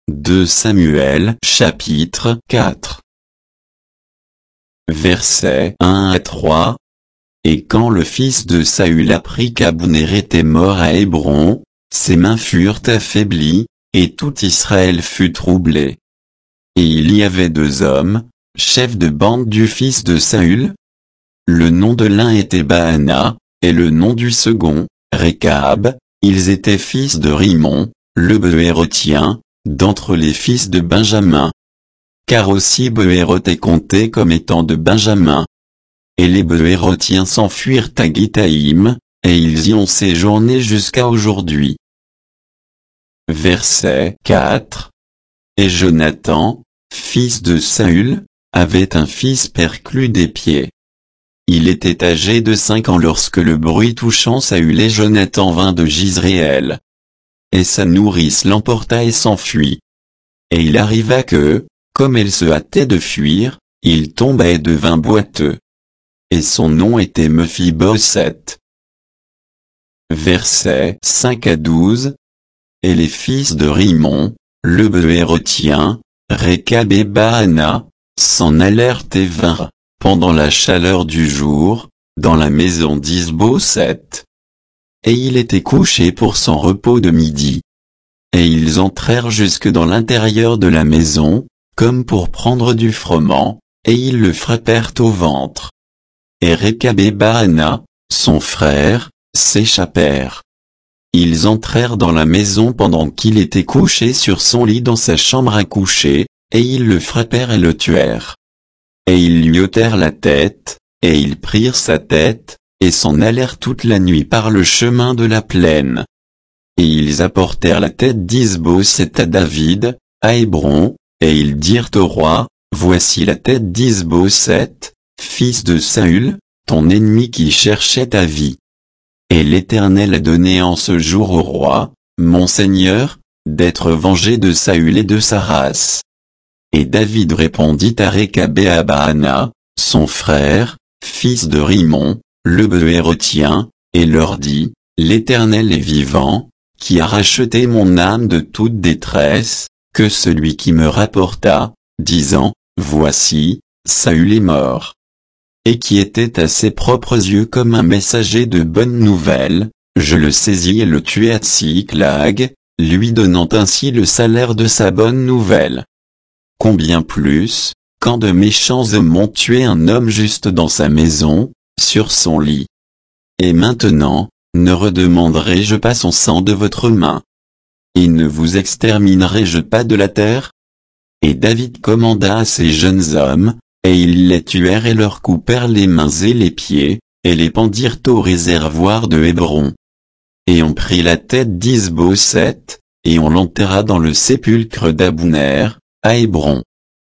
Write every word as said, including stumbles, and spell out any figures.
deux Samuel chapitre quatre. Versets un à trois. Et quand le fils de Saül apprit qu'Abner était mort à Hébron, ses mains furent affaiblies, et tout Israël fut troublé. Et il y avait deux hommes, chefs de bande du fils de Saül. Le nom de l'un était Baana, et le nom du second, Récab. Ils étaient fils de Rimon, le Béérotien, d'entre les fils de Benjamin. Car aussi Bééroth est compté comme étant de Benjamin. Et les Béérotiens s'enfuirent à Githaïm, et ils y ont séjourné jusqu'à aujourd'hui. Verset quatre. Et Jonathan, fils de Saül, avait un fils perclus des pieds. Il était âgé de cinq ans lorsque le bruit touchant Saül et Jonathan vint de Jizréel. Et sa nourrice l'emporta et s'enfuit. Et il arriva que, comme elle se hâtait de fuir, il tomba et devint boiteux. Et son nom était Mephibosheth. Versets cinq à douze. Et les fils de Rimon, le Béérotien, Récab et Baana, s'en allèrent et vinrent, pendant la chaleur du jour, dans la maison d'Is-Bosheth. Et il était couché pour son repos de midi. Et ils entrèrent jusque dans l'intérieur de la maison, comme pour prendre du froment, et ils le frappèrent au ventre. Et Récab et Baana, son frère, s'échappèrent. Ils entrèrent dans la maison pendant qu'il était couché sur son lit dans sa chambre à coucher, et ils le frappèrent et le tuèrent. Et ils lui ôtèrent la tête, et ils prirent sa tête, et s'en allèrent toute la nuit par le chemin de la plaine. Et ils apportèrent la tête d'Is-Bosheth à David, à Hébron, et ils dirent au roi, voici la tête d'Is-Bosheth, fils de Saül, ton ennemi qui cherchait ta vie. Et l'Éternel a donné en ce jour au roi, mon seigneur, d'être vengé de Saül et de sa race. Et David répondit à Récab et à Baana, son frère, fils de Rimon, le Béérotien, et leur dit, l'Éternel est vivant, qui a racheté mon âme de toute détresse, que celui qui me rapporta, disant, voici, Saül est mort. Et qui était à ses propres yeux comme un messager de bonnes nouvelles, je le saisis et le tuai à Tsiklag, lui donnant ainsi le salaire de sa bonne nouvelle. Combien plus, quand de méchants hommes ont tué un homme juste dans sa maison, sur son lit. Et maintenant, ne redemanderai-je pas son sang de votre main? Et ne vous exterminerai-je pas de la terre? Et David commanda à ces jeunes hommes, et ils les tuèrent et leur coupèrent les mains et les pieds, et les pendirent au réservoir de Hébron. Et on prit la tête d'Is-Bosheth, et on l'enterra dans le sépulcre d'Abner, à Hébron.